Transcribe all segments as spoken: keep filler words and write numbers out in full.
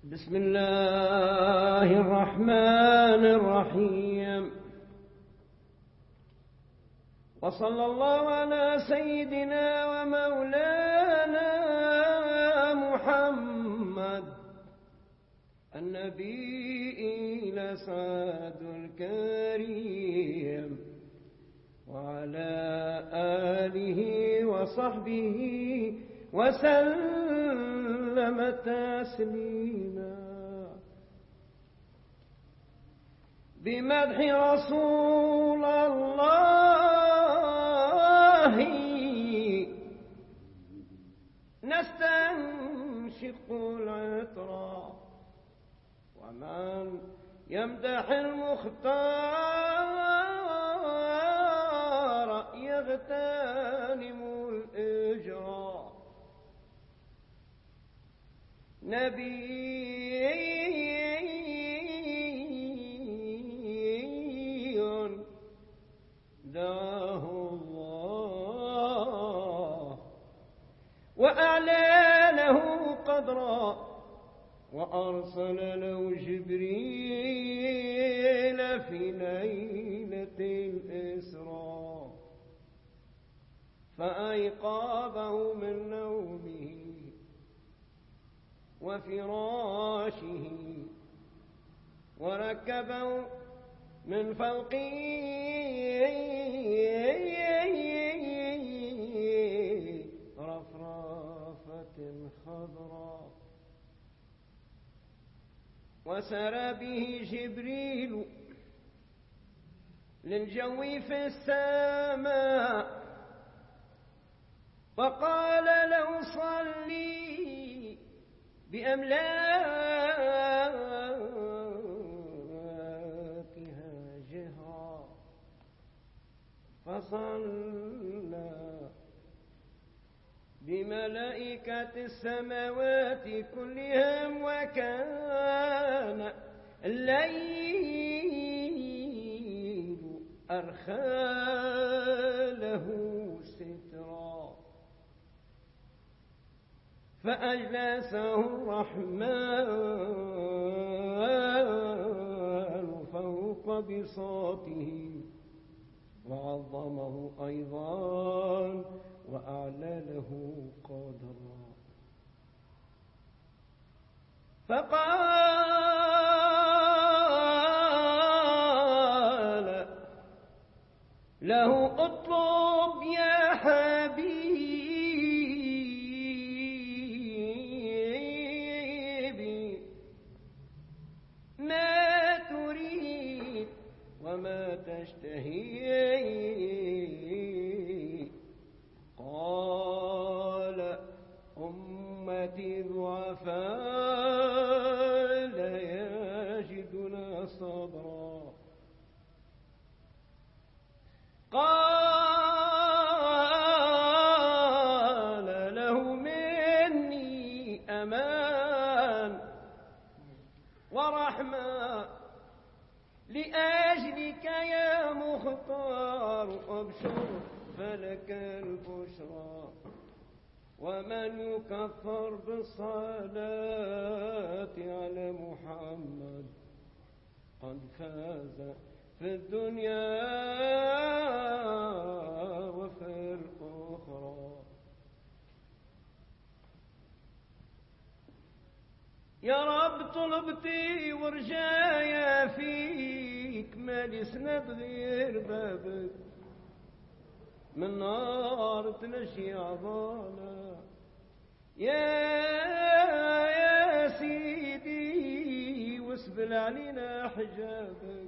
بسم الله الرحمن الرحيم. وصلى الله على سيدنا ومولانا محمد النبي الأسعد الكريم وعلى آله وصحبه وسلم تسليما. بمدح رسول الله نستنشق العطر، ومن يمدح المختار يغتنم الإجرى. نبي دعاه الله وأعلى له قدرا، وأرسل له جبريل في ليلة الإسراء فأيقظه من نومه وفراشه وركبه من فوقه رفرافة خضراء، وسرى به جبريل للجو في السماء وقال له صلي بأملاكها جهرا، فصلى بملائكة السماوات كلهم، وكان الليل أرخى له سترا، فأجلسه الرحمن فوق بساطه وعظمه أيضا وأعلى له قدرا. فقال له اطلب يا حبيبي ما تريد وما تشتهي. قال أمتي ضعفاء لا يجدون صبرا. قال له مني أمان ورحمة لأجلك يا مختار، أبشر فلك البشرى. ومن يكفر بالصلاة على محمد قد فاز في الدنيا وفي الأخرى. يا رب طلبتي ورجايا فيك، ما لي سند غير بابك، من نار تنشي عضانا. يا يا سيدي واسبل علينا حجابك،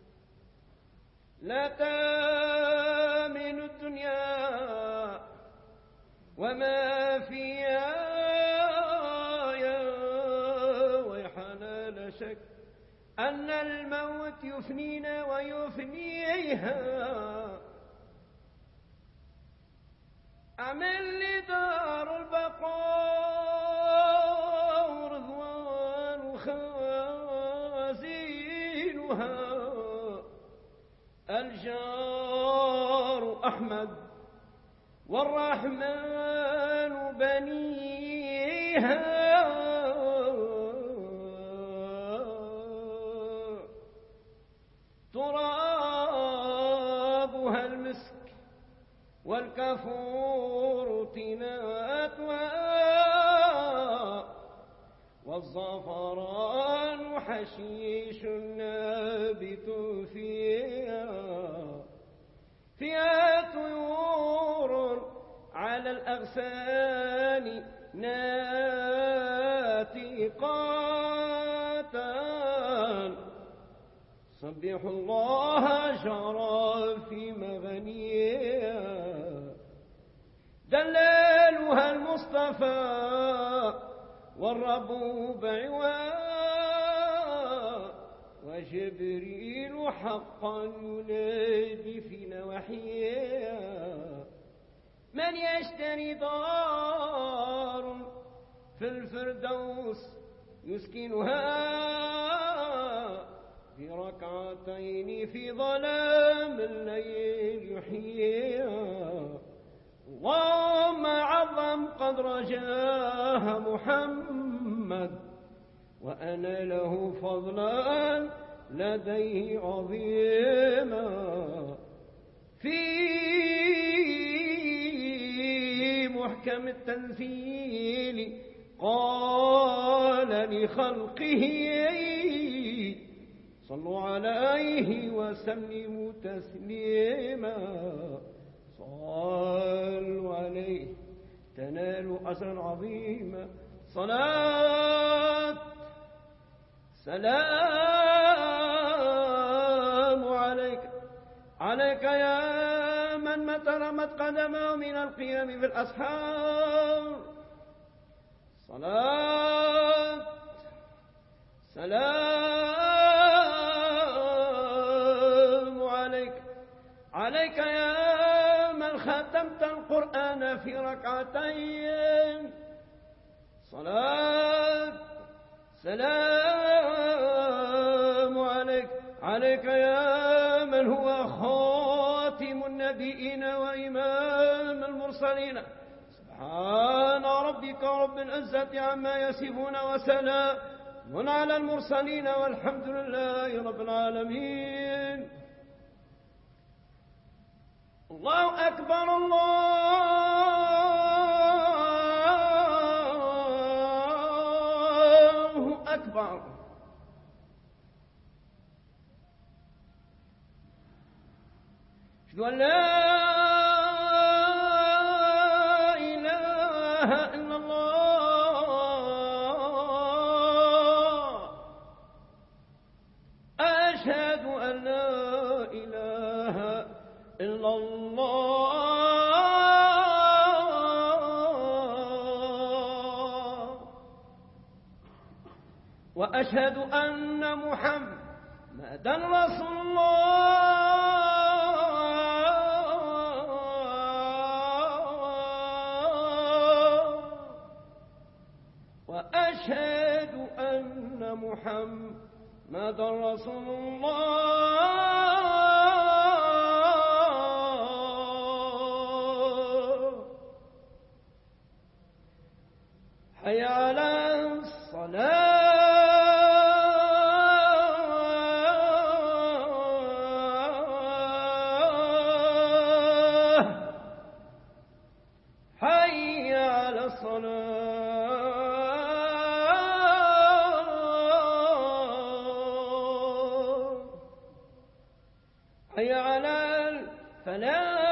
لا تامن الدنيا وما فيها، يا ويحنا لا شك أن الموت يفنينا ويفنيها. أعمل لي دار البقاء ورضوان خازينها، الجار أحمد والرحمن بنيها. الأغسان ناتقات سبحوا الله شرى في مغنيها دلالها المصطفى والرب بعواه وجبريل حقا ينادي في نواحيها من يشتري دار في الفردوس يسكنها في ركعتين في ظلام الليل يحييها اللهم عظم قدر جاه محمد وأنا له فضلا لديه عظيما في محكم التنزيل قال لخلقه صلوا عليه وسلموا تسليما صلوا عليه تنالوا أجرا عظيما صلاة سلام عليك عليك يا من متى رمت قدمه من القيام في الأسحار صلاة سلام عليك عليك يا من ختمت القرآن في ركعتين صلاة سلام عليك عليك يا من هو خاتم النبيين وإمام المرسلين سبحان ربك رب العزة عما يصفون وسلام على المرسلين والحمد لله رب العالمين. الله أكبر الله أكبر. أشهد أن لا إله إلا الله. أشهد أن لا إله إلا الله وأشهد أن محمدا رسول الله وأشهد أن محمدا رسول الله. حي على الصلاة حي على الصلاة حي على الفلاح